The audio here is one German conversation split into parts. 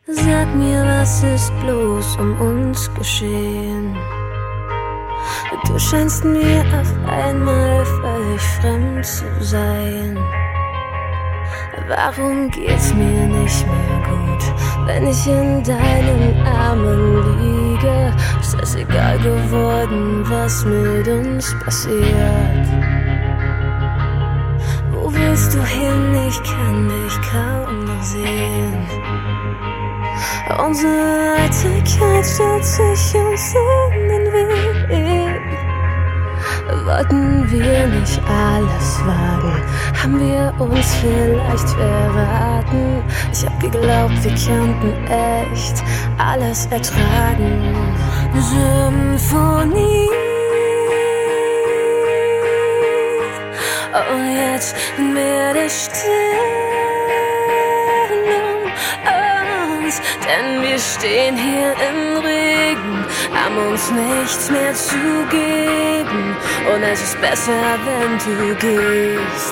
Sag mir, was ist bloß um uns geschehen? Du scheinst mir auf einmal völlig fremd zu sein. Warum geht's mir nicht mehr gut, wenn ich in deinen Armen liege? Ist es egal geworden, was mit uns passiert? Wo willst du hin? Ich kann dich kaum noch sehen. Unsere Eitelkeit stellt sich uns in den Weg. Wollten wir nicht alles wagen? Haben wir uns vielleicht verraten? Ich hab geglaubt, wir könnten echt alles ertragen. Symphonie. Und jetzt mehr der Stille um uns, denn wir stehen hier im Regen, haben uns nichts mehr zu geben. Und es ist besser, wenn du gehst.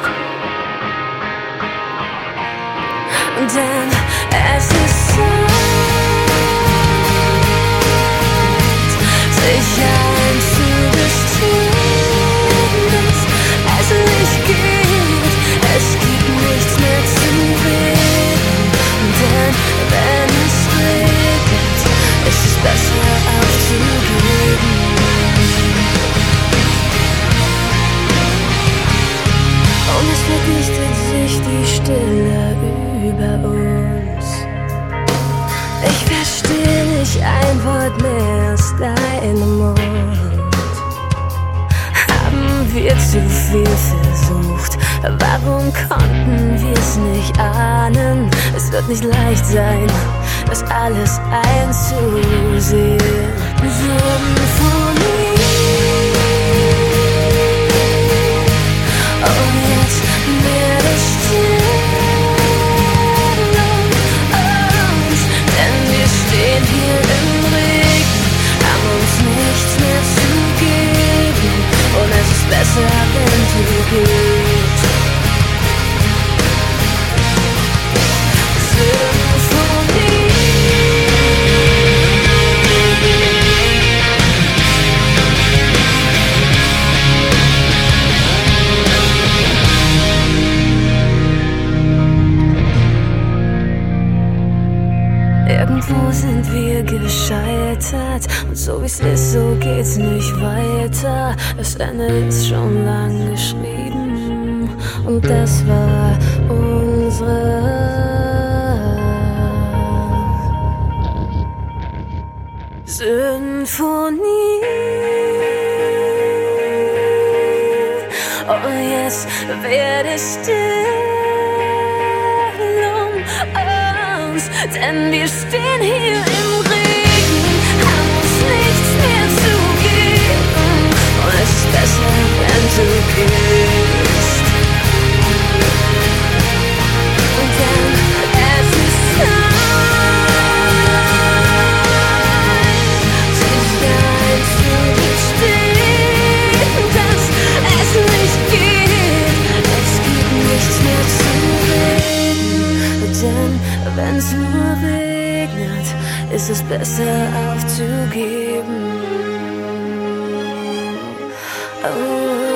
Denn es ist Zeit, sich einzugestehen, dass es nicht geht. Es gibt nichts mehr zu reden. Denn wenn es regnet, ist es besser aufzugeben. Und es verdichtet sich die Stille über uns. Ich verstehe nicht ein Wort mehr aus deinem Mund. Haben wir zu viel versucht? Warum konnten wir es nicht ahnen? Es wird nicht leicht sein, das alles einzusehen. Symphonie. Und jetzt werde ich still um uns, denn wir stehen hier im Regen, haben uns nichts mehr zu geben. Und es ist besser, wenn du gehst. Symphonie. Irgendwo sind wir gescheitert, und so wie's ist, so geht's nicht weiter. Das Ende ist schon lang geschrieben, und das war unsere Symphonie. Und jetzt werde ich still um uns, denn wir stehen hier im Regen, haben uns nichts mehr zu geben. Und es ist besser, wenn du gehst. Denn es ist Zeit, sich einzugestehen, dass es nicht geht. Es gibt nichts mehr zu reden, denn wenn's nur regnet, ist es besser aufzugeben. Oh.